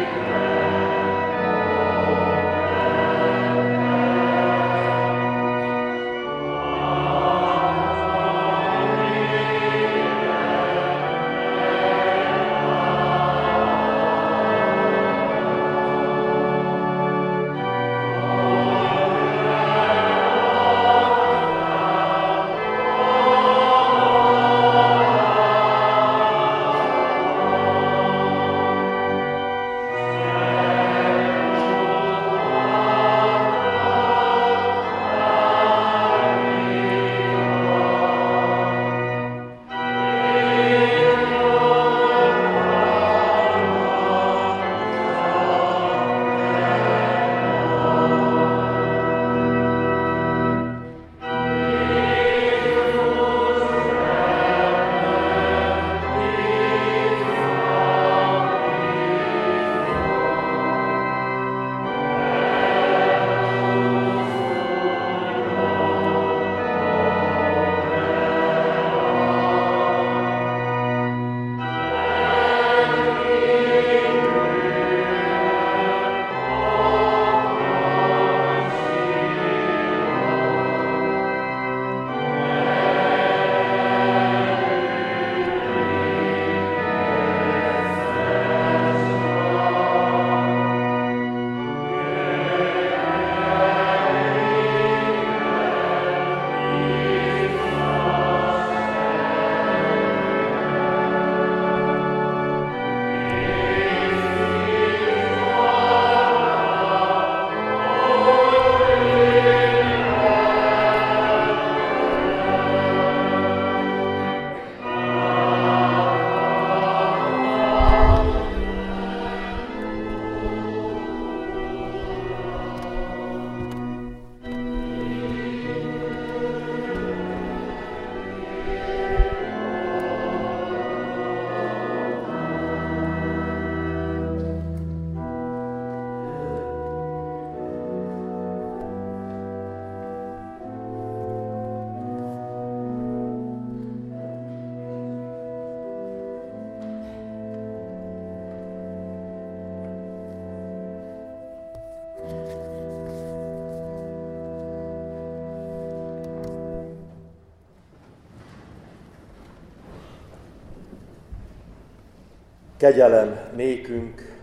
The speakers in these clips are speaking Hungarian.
Kegyelem nékünk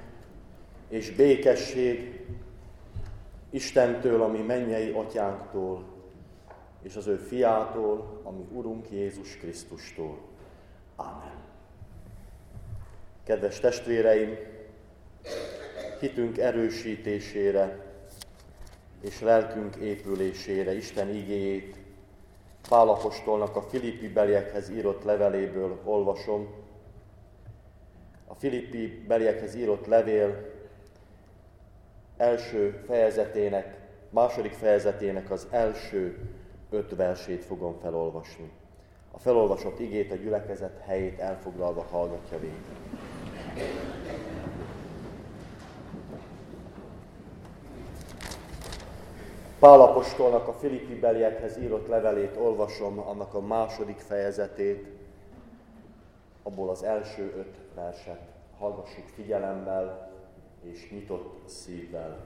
és békesség Istentől, ami mennyei atyánktól, és az ő fiától, ami Urunk Jézus Krisztustól. Ámen. Kedves testvéreim, hitünk erősítésére és lelkünk épülésére Isten igéjét Pál apostolnak a Filippi-beliekhez írott leveléből olvasom. A Filippi-beliekhez írott levél második fejezetének az első 5 versét fogom felolvasni. A felolvasott igét a gyülekezet helyét elfoglalva hallgatja végig. Pál apostolnak a Filippi-beliekhez írott levelét olvasom, annak a második fejezetét, abból az első 5 verset. Hallgassuk figyelemmel és nyitott szívvel.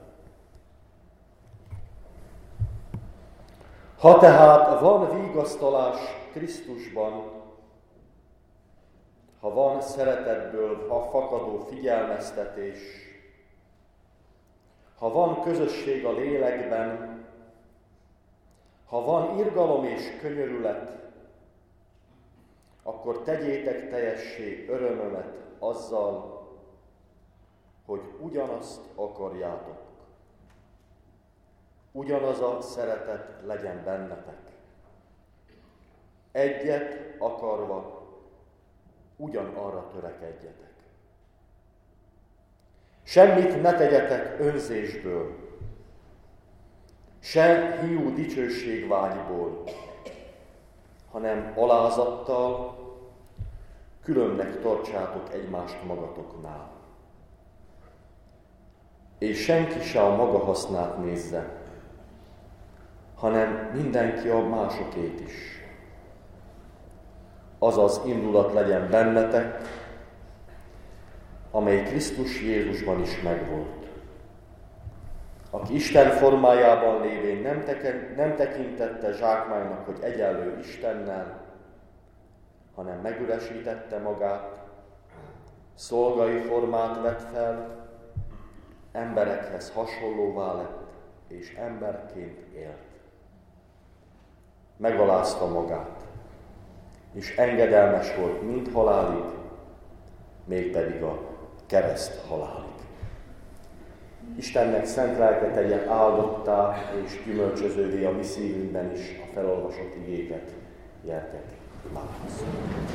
Ha tehát van vigasztalás Krisztusban, ha van szeretetből fakadó figyelmeztetés, ha van közösség a lélekben, ha van irgalom és könyörület, akkor tegyétek teljessé örömömet azzal, hogy ugyanazt akarjátok. Ugyanaz a szeretet legyen bennetek. Egyet akarva, ugyanarra törekedjetek. Semmit ne tegyetek önzésből, se hiú dicsőségvágyból, hanem alázattal különnek tartsátok egymást magatoknál. És senki se a maga hasznát nézze, hanem mindenki a másokét is. Azaz indulat legyen bennetek, amely Krisztus Jézusban is megvolt. Aki Isten formájában lévén nem tekintette zsákmánynak, hogy egyenlő Istennel, hanem megüresítette magát, szolgai formát vett fel, emberekhez hasonlóvá lett, és emberként élt. Megalázta magát, és engedelmes volt mind halálig, mégpedig a kereszt halálig. Istennek szent lelke tegye áldottá és gyümölcsözővé a mi szívünkben is a felolvasott igéket. Gyertek, imádkozzunk!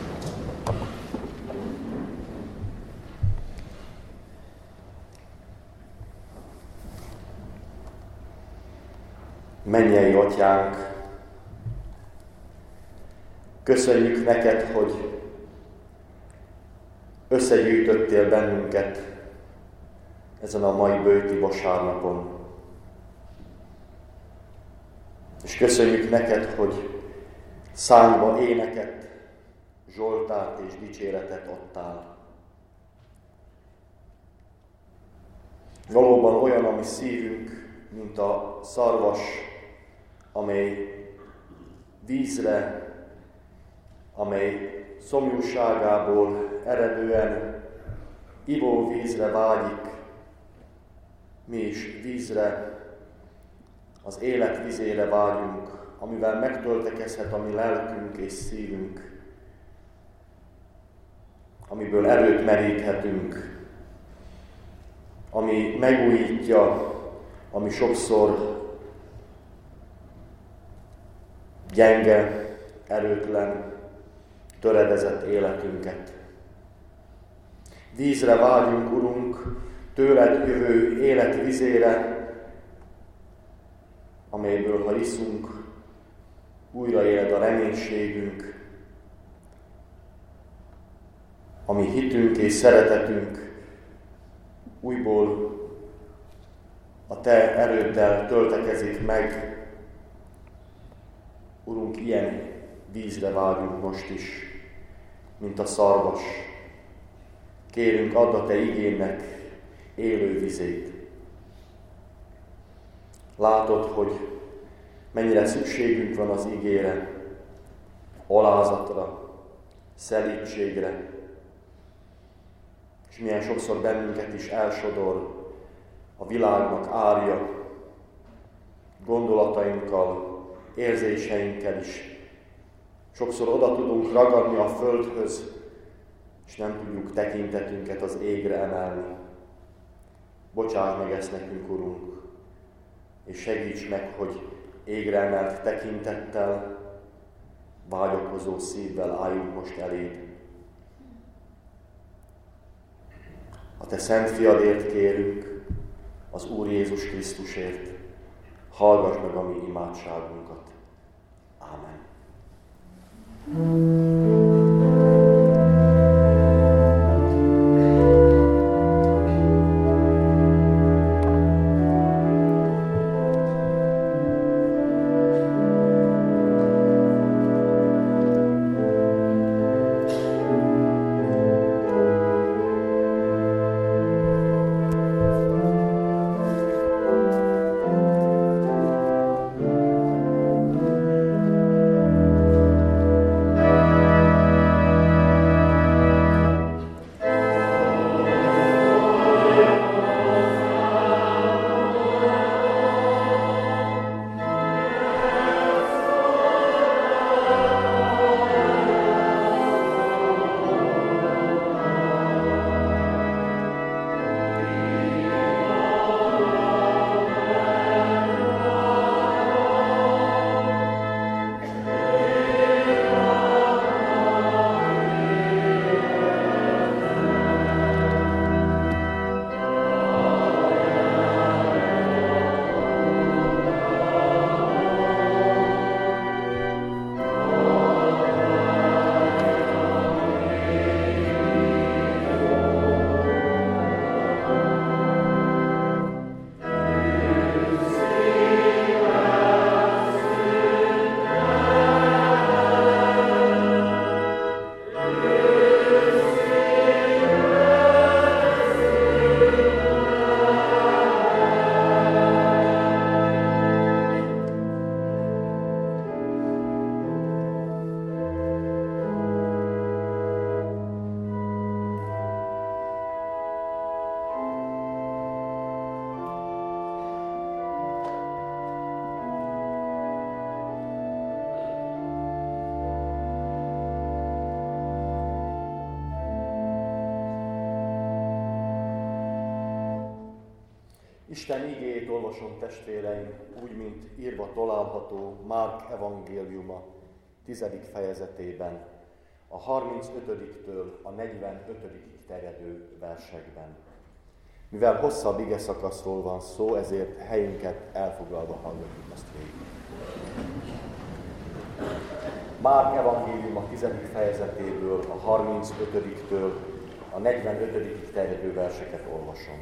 Mennyei Atyánk, köszönjük neked, hogy összegyűjtöttél bennünket ezen a mai bőti vasárnapon. És köszönjük neked, hogy számba éneket, zsoltárt és dicséretet adtál. Valóban olyan a mi szívünk, mint a szarvas, amely vízre, amely szomjúságából eredően ivóvízre vágyik, mi is vízre, az élet vizére vágyunk, amivel megtöltekezhet a mi lelkünk és szívünk, amiből erőt meríthetünk, ami megújítja, ami sokszor gyenge, erőtlen, töredezett életünket. Vízre vágyunk, Urunk, tőled jövő élet vizére, amelyből, ha iszunk, újraéled a reménységünk, ami hitünk és szeretetünk újból a te erőddel töltekezik meg. Urunk, ilyen vízre vágyunk most is, mint a szarvas. Kérünk, add a te igénnek élő vizét. Látod, hogy mennyire szükségünk van az igére, alázatra, szelídségre, és milyen sokszor bennünket is elsodor a világnak árja, gondolatainkkal, érzéseinkkel is. Sokszor oda tudunk ragadni a földhöz, és nem tudjuk tekintetünket az égre emelni. Bocsáss meg ezt nekünk, Urunk, és segíts meg, hogy égre emelt tekintettel, vágyakozó szívvel álljunk most eléd. A te szent fiadért kérünk, az Úr Jézus Krisztusért, hallgass meg a mi imádságunkat. Ámen. Isten igéjét olvasom, testvéreim, úgy, mint írva található Márk evangéliuma 10. fejezetében, a 35-től a 45-ig terjedő versekben. Mivel hosszabb igeszakaszról van szó, ezért helyünket elfoglalva hallgatjuk ezt végig. Márk evangéliuma 10. fejezetéből a 35-től a 45-ig terjedő verseket olvasom.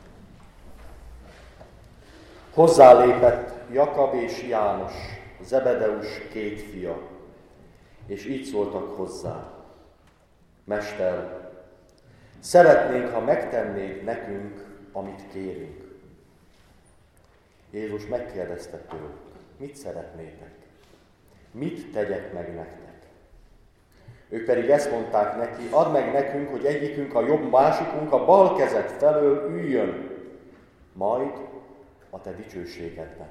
Hozzálépett Jakab és János, Zebedeus 2 fia, és így szóltak hozzá: Mester, szeretnénk, ha megtennéd nekünk, amit kérünk. Jézus megkérdezte tőlük: mit szeretnétek? Mit tegyek meg nektek? Ők pedig ezt mondták neki: add meg nekünk, hogy egyikünk a jobb, másikunk a bal kezed felől üljön, majd a te dicsőségedben.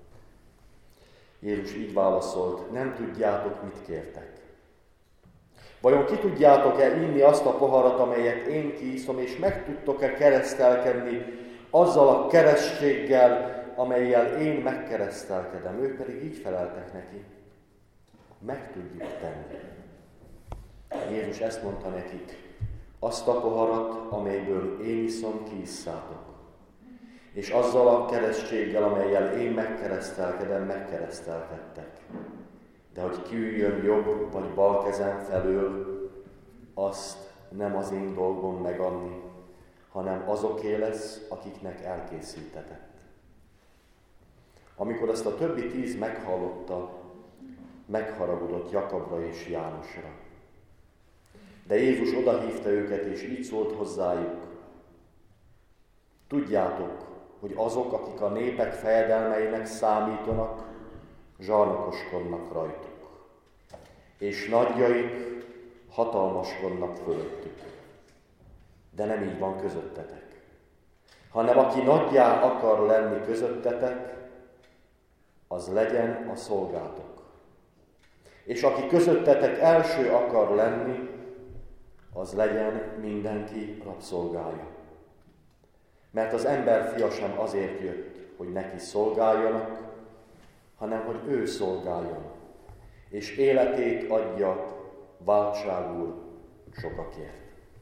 Jézus így válaszolt: nem tudjátok, mit kértek. Vajon ki tudjátok-e inni azt a poharat, amelyet én kiiszom, és meg tudtok-e keresztelkedni azzal a keresztséggel, amellyel én megkeresztelkedem? Ők pedig így feleltek neki: meg tudjuk tenni. Jézus ezt mondta nekik: azt a poharat, amelyből én iszom, kiisszátok, és azzal a keresztséggel, amellyel én megkeresztelkedem, megkeresztelkedtek. De hogy kiüljön jobb vagy bal kezem felől, azt nem az én dolgom megadni, hanem azoké lesz, akiknek elkészítetett. Amikor ezt a többi 10 meghallotta, megharagudott Jakabra és Jánosra. De Jézus odahívta őket, és így szólt hozzájuk: tudjátok, hogy azok, akik a népek fejedelmeinek számítanak, zsarnokoskodnak rajtuk, és nagyjaik hatalmaskodnak fölöttük. De nem így van közöttetek, hanem aki nagyjá akar lenni közöttetek, az legyen a szolgátok. És aki közöttetek első akar lenni, az legyen mindenki rabszolgája. Mert az ember fia sem azért jött, hogy neki szolgáljanak, hanem hogy ő szolgáljon, és életét adja váltságul sokakért.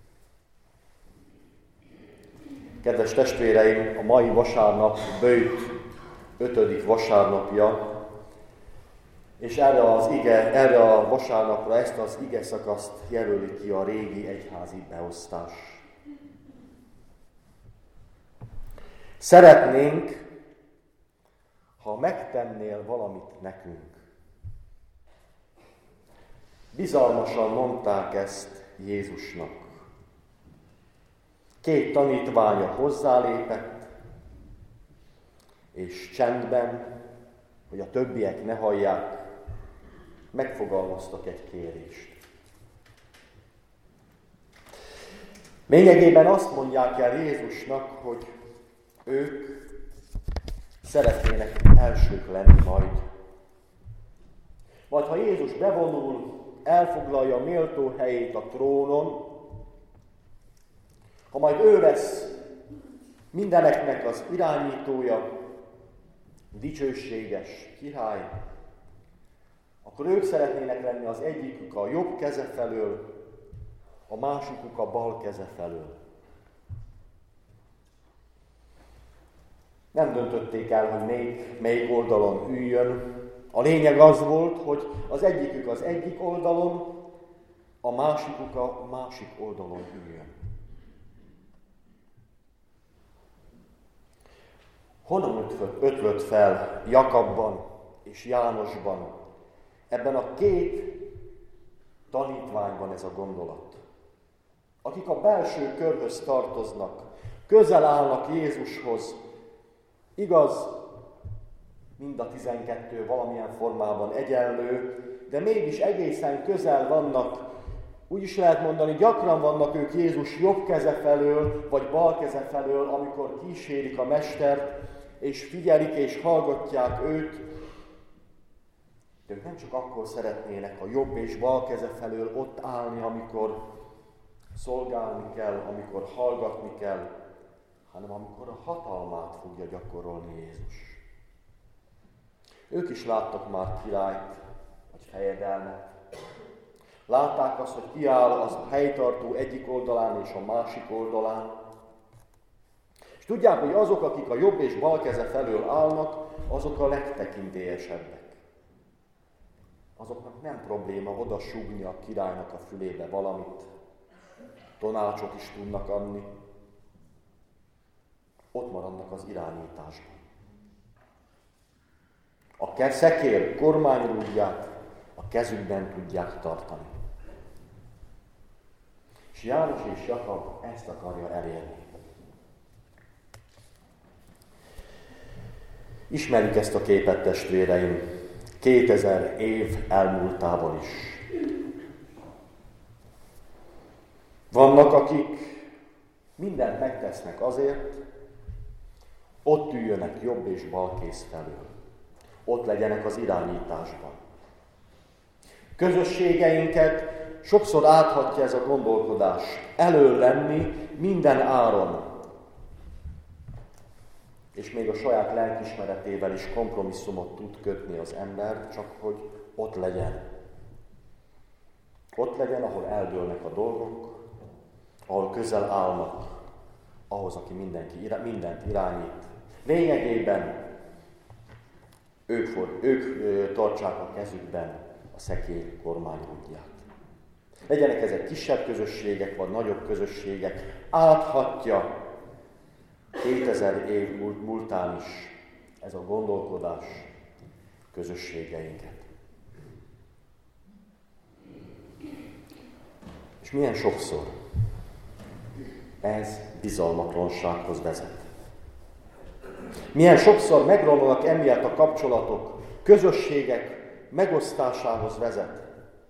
Kedves testvéreim, a mai vasárnap böjt 5. vasárnapja, és erre a vasárnapra ezt az ige szakaszt jelöli ki a régi egyházi beosztás. Szeretnénk, ha megtennél valamit nekünk. Bizalmasan mondták ezt Jézusnak. 2 tanítványa hozzálépett, és csendben, hogy a többiek ne hallják, megfogalmaztak egy kérést. Lényegében azt mondják el Jézusnak, hogy ők szeretnének elsők lenni majd. Majd ha Jézus bevonul, elfoglalja méltó helyét a trónon, ha majd ő lesz mindeneknek az irányítója, dicsőséges király, akkor ők szeretnének lenni az egyikük a jobb keze felől, a másikuk a bal keze felől. Nem döntötték el, hogy melyik oldalon üljön. A lényeg az volt, hogy az egyikük az egyik oldalon, a másikuk a másik oldalon üljön. Honnan ötlött fel Jakabban és Jánosban, ebben a 2 tanítványban ez a gondolat? Akik a belső körhöz tartoznak, közel állnak Jézushoz, igaz, mind a 12 valamilyen formában egyenlő, de mégis egészen közel vannak. Úgy is lehet mondani, gyakran vannak ők Jézus jobb keze felől, vagy bal keze felől, amikor kísérik a Mestert, és figyelik és hallgatják őt. De ők nem csak akkor szeretnének a jobb és bal keze felől ott állni, amikor szolgálni kell, amikor hallgatni kell, hanem amikor a hatalmát fogja gyakorolni Jézus. Ők is láttak már királyt, vagy fejedelmet. Látták azt, hogy kiáll az a helytartó egyik oldalán és a másik oldalán. És tudják, hogy azok, akik a jobb és bal keze felől állnak, azok a legtekintélyesebbek. Azoknak nem probléma oda súgni a királynak a fülébe valamit. Tanácsot is tudnak adni. Ott maradnak az irányításban. A szekér kormányrúdját a kezükben tudják tartani. És János és Jakab ezt akarja elérni. Ismerjük ezt a képet, testvéreim, 2000 év elmúltával is. Vannak, akik mindent megtesznek azért, ott üljönek jobb és bal kéz felől. Ott legyenek az irányításban. Közösségeinket sokszor áthatja ez a gondolkodás. Elől lenni minden áron. És még a saját lelkiismeretével is kompromisszumot tud kötni az ember, csak hogy ott legyen. Ott legyen, ahol eldőlnek a dolgok, ahol közel állnak ahhoz, aki mindent irányít. Lényegében ők tartsák a kezükben a szekér kormányrúdját. Legyenek ezek kisebb közösségek, vagy nagyobb közösségek, áthatja 2000 év múltán is ez a gondolkodás közösségeinket. És milyen sokszor ez bizalmatlansághoz vezet. Milyen sokszor megromlanak emiatt a kapcsolatok, közösségek megosztásához vezet.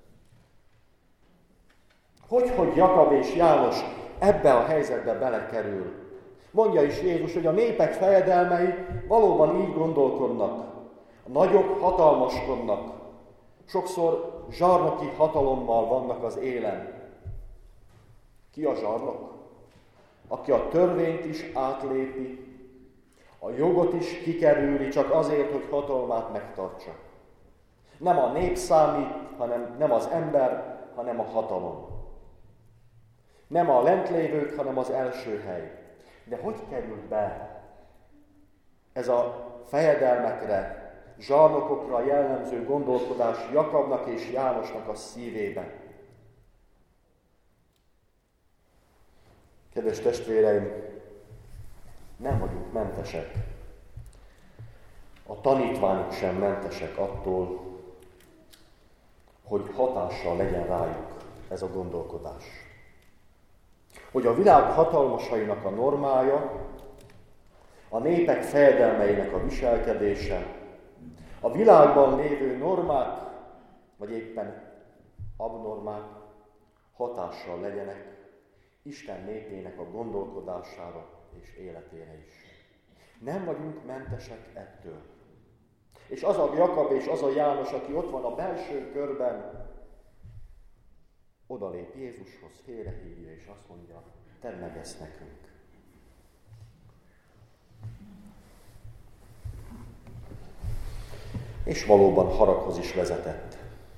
Hogy Jakab és János ebbe a helyzetbe belekerül. Mondja is Jézus, hogy a népek fejedelmei valóban így gondolkodnak. A nagyok hatalmaskodnak. Sokszor zsarnoki hatalommal vannak az élen. Ki a zsarnok? Aki a törvényt is átlépi, a jogot is kikerüli csak azért, hogy hatalmát megtartsa. Nem a nép számít, nem az ember, hanem a hatalom. Nem a lentlévők, hanem az első hely. De hogy került be ez a fejedelmekre, zsarnokokra jellemző gondolkodás Jakabnak és Jánosnak a szívébe? Kedves testvéreim, nem vagyunk mentesek. A tanítványok sem mentesek attól, hogy hatással legyen rájuk ez a gondolkodás. Hogy a világ hatalmasainak a normája, a népek fejedelmeinek a viselkedése, a világban lévő normák, vagy éppen abnormák hatással legyenek Isten népének a gondolkodására és életére is. Nem vagyunk mentesek ettől. És az a Jakab és az a János, aki ott van a belső körben, odalép Jézushoz, félrehívja és azt mondja, tedd meg ezt nekünk. És valóban haraghoz is vezetett.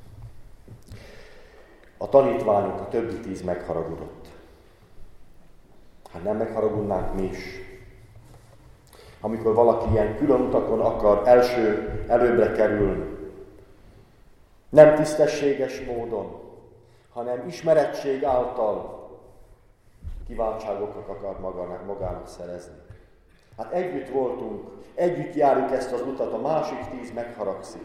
A tanítványok, a többi 10 megharagudott. Hát nem megharagudnánk mi is. Amikor valaki ilyen külön utakon akar előbbre kerülni, nem tisztességes módon, hanem ismerettség által kiváltságokat akar magának szerezni. Hát együtt voltunk, együtt járjuk ezt az utat, a másik 10 megharagszik.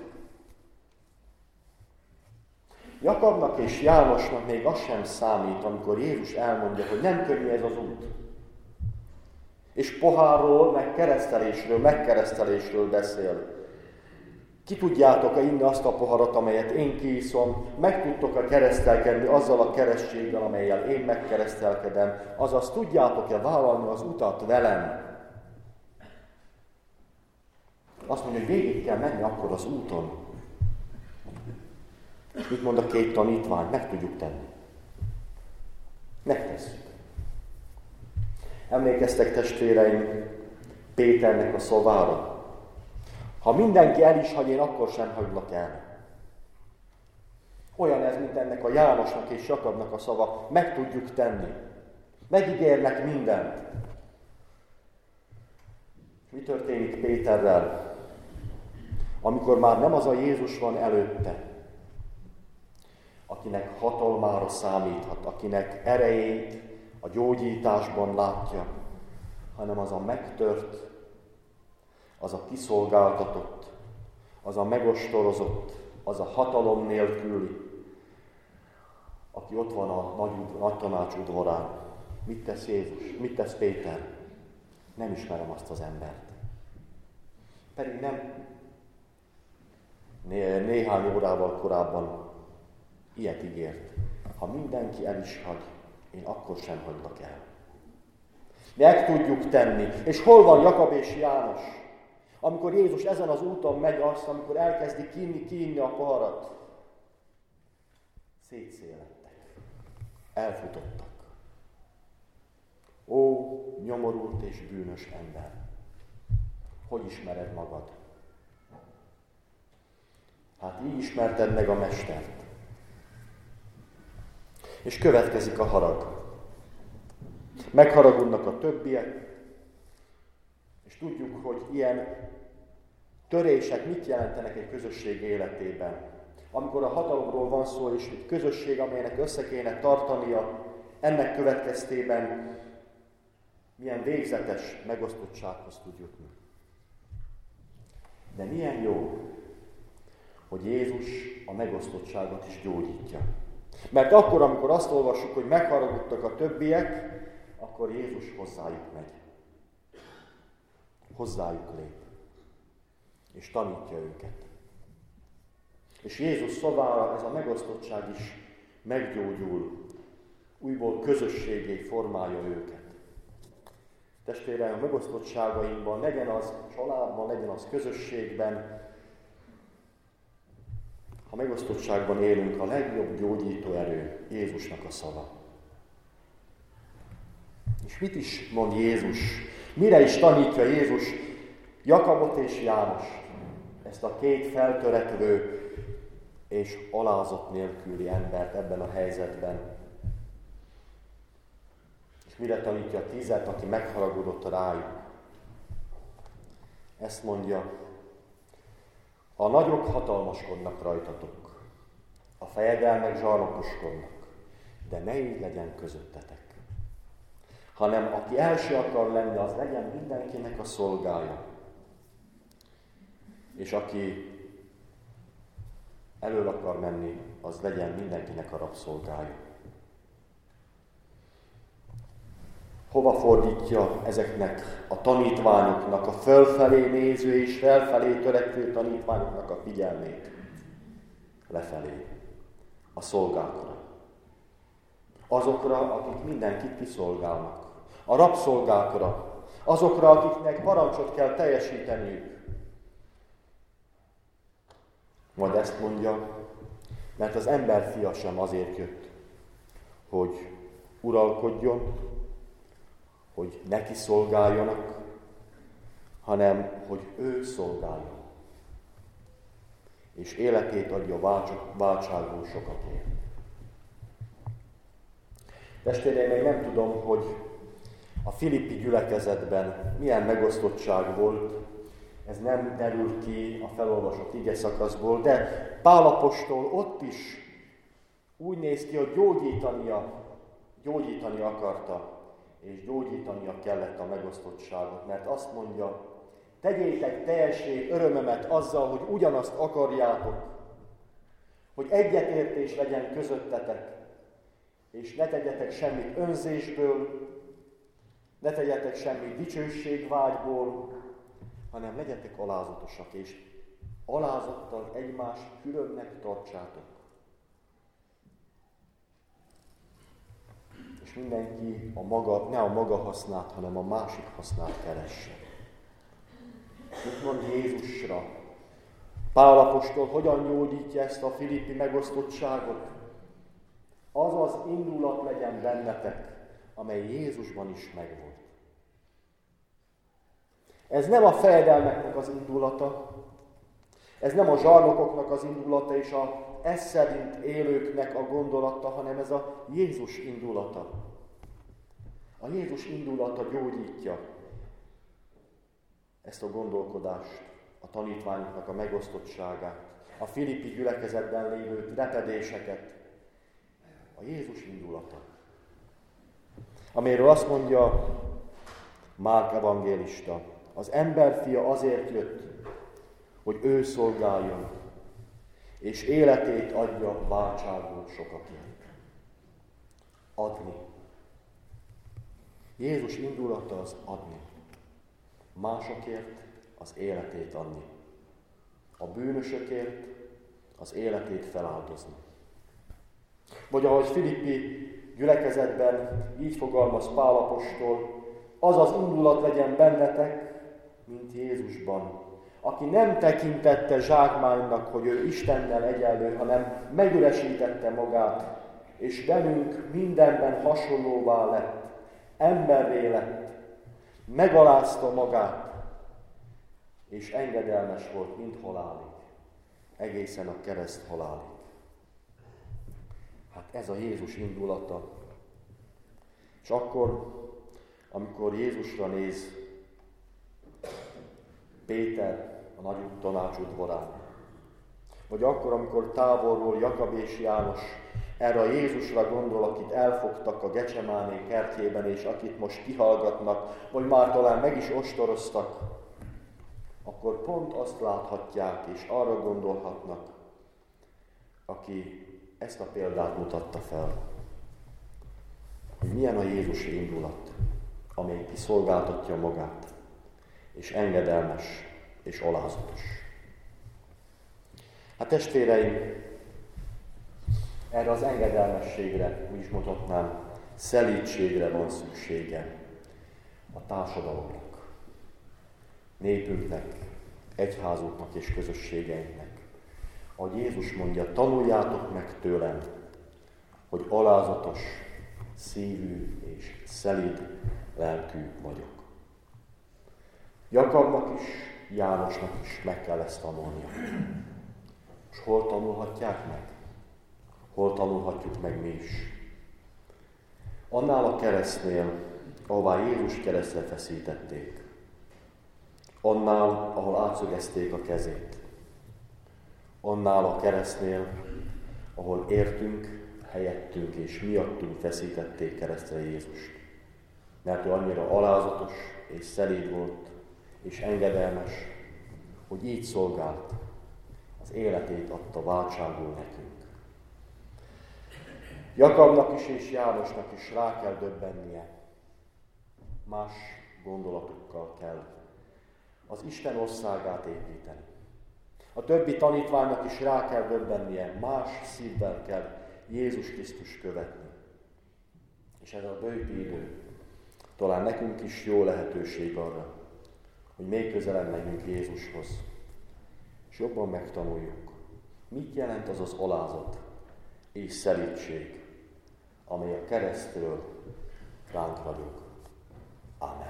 Jakabnak és Jánosnak még az sem számít, amikor Jézus elmondja, hogy nem könnyű ez az út. És pohárról, megkeresztelésről beszél. Ki tudjátok-e inni azt a poharat, amelyet én kiiszom, meg tudtok-e keresztelkedni azzal a keresztséggel, amellyel én megkeresztelkedem, azaz tudjátok-e vállalni az utat velem? Azt mondja, hogy végig kell menni akkor az úton. És mit mond a 2 tanítvány? Meg tudjuk tenni. Megtesszük. Emlékeztek, testvéreim, Péternek a szavára? Ha mindenki el is hagy, én akkor sem hagylak el. Olyan ez, mint ennek a Jánosnak és Jakabnak a szava. Meg tudjuk tenni. Megígérnek mindent. Mi történik Péterrel, amikor már nem az a Jézus van előtte, akinek hatalmára számíthat, akinek erejét a gyógyításban látja, hanem az a megtört, az a kiszolgáltatott, az a megostorozott, az a hatalom nélküli, aki ott van a nagy tanács udvarán. Mit tesz Jézus? Mit tesz Péter? Nem ismerem azt az embert. Pedig nem néhány órával korábban ilyet ígért. Ha mindenki el is hagy, én akkor sem hagylak el. Meg tudjuk tenni. És hol van Jakab és János? Amikor Jézus ezen az úton megy azt, amikor elkezdi kínni a poharat. Szétszélettek. Elfutottak. Ó, nyomorult és bűnös ember! Hogy ismered magad? Hát így ismerted meg a Mestert. És következik a harag. Megharagudnak a többiek, és tudjuk, hogy ilyen törések mit jelentenek egy közösség életében. Amikor a hatalomról van szó, és egy közösség, amelynek össze kéne tartania, ennek következtében milyen végzetes megosztottsághoz tud jutni. De milyen jó, hogy Jézus a megosztottságot is gyógyítja. Mert akkor, amikor azt olvassuk, hogy megharagudtak a többiek, akkor Jézus hozzájuk megy. Hozzájuk lép. És tanítja őket. És Jézus szavára ez a megosztottság is meggyógyul. Újból közösségé formálja őket. Testvéreim, a megosztottságainkban, legyen az családban, legyen az közösségben, ha megosztottságban élünk, a legjobb gyógyító erő Jézusnak a szava. És mit is mond Jézus? Mire is tanítja Jézus Jakabot és Jánost? Ezt a két feltörekvő és alázat nélküli embert ebben a helyzetben. És mire tanítja a 10, aki megharagudott rájuk? Ezt mondja: a nagyok hatalmaskodnak rajtatok, a fejedelmek zsarnokoskodnak, de ne így legyen közöttetek. Hanem aki első akar lenni, az legyen mindenkinek a szolgája. És aki elől akar menni, az legyen mindenkinek a rabszolgája. Hova fordítja ezeknek a tanítványoknak, a fölfelé néző és felfelé törekvő tanítványoknak a figyelmét? Lefelé. A szolgákra. Azokra, akik mindenkit kiszolgálnak. A rabszolgákra. Azokra, akiknek parancsot kell teljesíteniük. Majd ezt mondja, mert az ember fia sem azért jött, hogy uralkodjon, hogy neki szolgáljanak, hanem hogy ő szolgáljon. És életét adja váltságul sokakért. Testvéreim, még nem tudom, hogy a filippi gyülekezetben milyen megosztottság volt, ez nem derül ki a felolvasott igeszakaszból, de Pál apostol ott is úgy néz ki, hogy gyógyítani akarta, és gyógyítania kellett a megosztottságot, mert azt mondja: tegyétek teljessé örömömet azzal, hogy ugyanazt akarjátok, hogy egyetértés legyen közöttetek, és ne tegyetek semmit önzésből, ne tegyetek semmit dicsőségvágyból, hanem legyetek alázatosak, és alázattal egymást különnek tartsátok. És mindenki ne a maga hasznát, hanem a másik hasznát keresse. Mit mond Jézusra? Pál apostol hogyan gyógyítja ezt a filippi megosztottságot? Az az indulat legyen bennetek, amely Jézusban is megvolt. Ez nem a fejedelmeknek az indulata, ez nem a zsarnokoknak az indulata és a ez szerint élőknek a gondolata, hanem ez a Jézus indulata. A Jézus indulata gyógyítja ezt a gondolkodást, a tanítványoknak a megosztottságát, a Filippi gyülekezetben lévő repedéseket. A Jézus indulata. Amiről azt mondja Márk evangélista, az emberfia azért jött, hogy ő szolgáljon, és életét adja váltságul sokakért. Adni. Jézus indulata az adni. Másokért az életét adni. A bűnösökért az életét feláldozni. Vagy ahogy Filippi gyülekezetben így fogalmaz Pál apostol, az az indulat legyen bennetek, mint Jézusban, aki nem tekintette zsákmánynak, hogy ő Istennel egyenlő, hanem megüresítette magát, és velünk mindenben hasonlóvá lett, emberré lett, megalázta magát, és engedelmes volt mind halálig, egészen a kereszt halálig. Hát ez a Jézus indulata. És akkor, amikor Jézusra néz Péter a nagy tanácsudvarán, vagy akkor, amikor távolról Jakab és János erre a Jézusra gondol, akit elfogtak a Gecsemáné kertjében, és akit most kihallgatnak, vagy már talán meg is ostoroztak, akkor pont azt láthatják, és arra gondolhatnak, aki ezt a példát mutatta fel, hogy milyen a Jézusi indulat, amely kiszolgáltatja magát, és engedelmes, és alázatos. Hát testvéreim, erre az engedelmességre, úgy is mondhatnám, szelídségre van szüksége a társadalomnak, népünknek, egyházunknak és közösségeinknek. Ahogy Jézus mondja, tanuljátok meg tőlem, hogy alázatos, szívű és szelíd lelkű vagyok. Jakabnak is, Jánosnak is meg kell ezt tanulnia. És hol tanulhatják meg? Hol tanulhatjuk meg mi is? Annál a keresztnél, ahová Jézus keresztre feszítették. Annál, ahol átszögezték a kezét. Annál a keresztnél, ahol értünk, helyettünk és miattunk feszítették keresztre Jézust. Mert ő annyira alázatos és szelíd volt, és engedelmes, hogy így szolgált, az életét adta váltságul nekünk. Jakabnak is és Jánosnak is rá kell döbbennie, más gondolatokkal kell az Isten országát építeni. A többi tanítványnak is rá kell döbbennie, más szívvel kell Jézus Krisztus követni. És ez a bőti idő talán nekünk is jó lehetőség arra, hogy még közelebb megyünk Jézushoz, és jobban megtanuljuk, mit jelent az az alázat és szelídség, amely a keresztről ránk ragyog. Amen.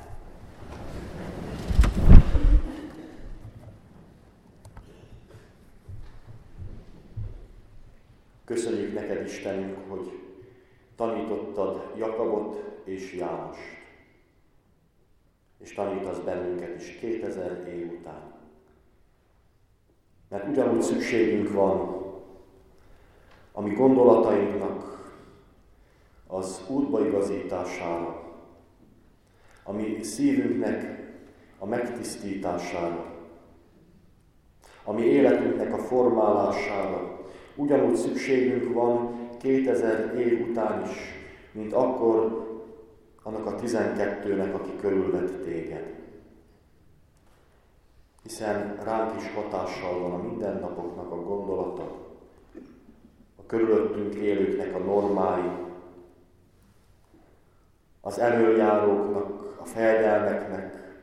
Köszönjük neked, Istenünk, hogy tanítottad Jakabot és Jánost, és tanítasz bennünket is 2000 év után. Mert ugyanúgy szükségünk van a mi gondolatainknak az útba igazítására, a mi szívünknek a megtisztítására, a mi életünknek a formálására. Ugyanúgy szükségünk van 2000 év után is, mint akkor annak a 12-nek, aki körülvett téged. Hiszen ránk is hatással van a mindennapoknak a gondolata, a körülöttünk élőknek a normái, az elöljáróknak, a fejedelmeknek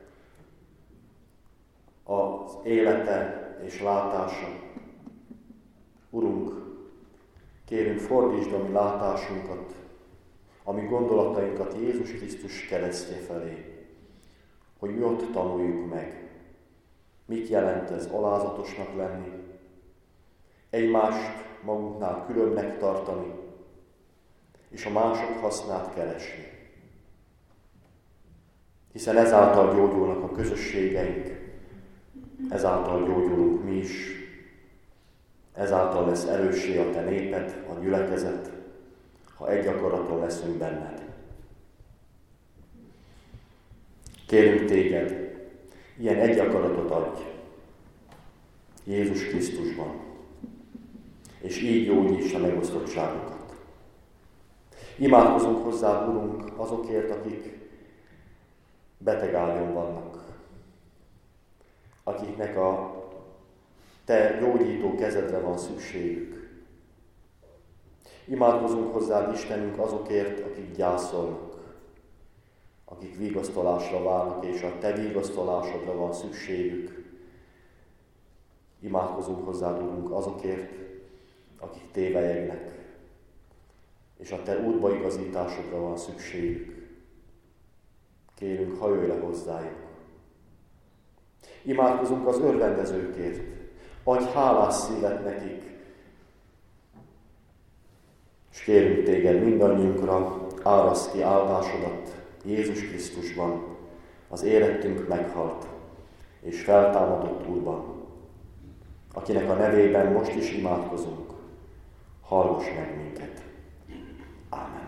az élete és látása. Urunk, kérünk, fordítsd a mi látásunkat, a mi gondolatainkat Jézus Krisztus keresztje felé, hogy mi ott tanuljuk meg, mit jelent ez alázatosnak lenni, egymást magunknál különbnek tartani, és a mások hasznát keresni. Hiszen ezáltal gyógyulnak a közösségeink, ezáltal gyógyulunk mi is, ezáltal lesz erőssé a te néped, a gyülekezet, ha egy akaraton leszünk benned. Kérünk téged, ilyen egy akaratot adj Jézus Krisztusban, és így gyógyíts a megosztottságokat. Imádkozunk hozzá, Urunk, azokért, akik betegágyon vannak, akiknek a te gyógyító kezedre van szükségük. Imádkozunk hozzád, Istenünk, azokért, akik gyászolnak, akik vigasztalásra várnak, és a te vigasztalásodra van szükségük. Imádkozunk hozzád, Urunk, azokért, akik tévelyegnek, és a te útbaigazításodra van szükségük. Kérünk, hajolj le hozzájuk. Imádkozunk az örvendezőkért, adj hálás szívet nekik, és kérünk téged mindannyiunkra, áraszd ki áldásodat Jézus Krisztusban, az érettünk meghalt és feltámadott Úrban, akinek a nevében most is imádkozunk. Hallgass meg minket. Ámen.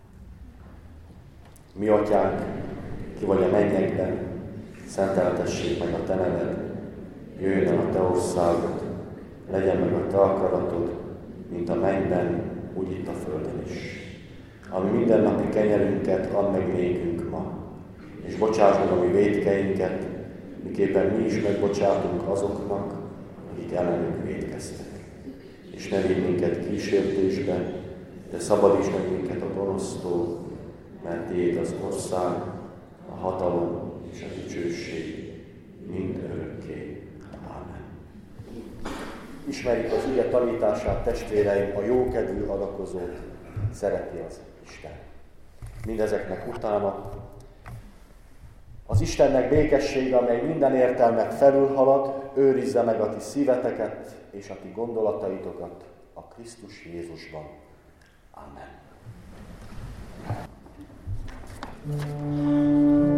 Mi atyánk, ki vagy a mennyekben, szenteltessék meg a te neved, jöjjön el a te országod, legyen meg a te akaratod, mint a mennyben, úgy itt a földön is. Ami mindennapi kenyerünket add meg nékünk ma, és bocsáss meg a mi vétkeinket, miképpen mi is megbocsátunk azoknak, akik ellenünk vétkeztek. És ne vigy minket kísértésbe, de szabadíts meg minket a gonosztól, mert tiéd az ország, a hatalom és a dicsőség mind örökké. Ámen. Ismerjük az ige tanítását, testvéreim, a jókedvű adakozót szereti az Isten. Mindezeknek utána az Istennek békessége, amely minden értelmet felülhalad, őrizze meg a ti szíveteket és a ti gondolataitokat a Krisztus Jézusban. Amen.